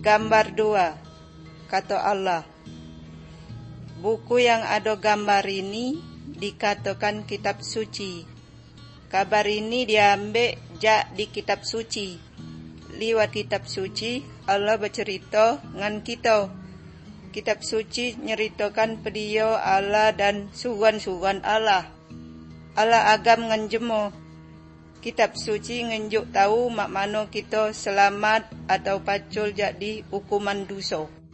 Gambar 2, kata Allah. Buku yang ada gambar ini dikatakan kitab suci. Kabar ini diambil di kitab suci. Lewat kitab suci, Allah bercerita dengan kita. Kitab suci nyeritakan pedia Allah dan sugan-sugan Allah. Allah agam ngan jemo. Kitab suci ngenjuk tahu mak mano kita selamat atau pacul jadi hukuman dosa.